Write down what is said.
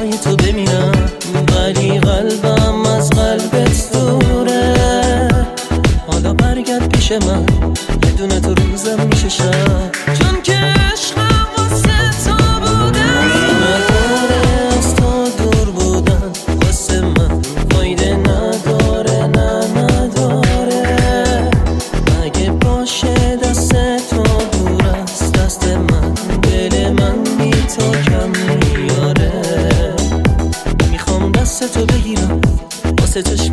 چشمای تو ببینم، ولی قلبم از قلبت دوره. حالا برگرد پیش من، یه دونه تو روزم میشه شب، چون که عشقم واسه تو بوده. نداره از تو دور بودن، واسه من فایده نداره، نه نداره. اگه باشه دست تو دور از دست من، دل من بی تو کم میاره. میخوام دست تو بگیرم، واسه چشم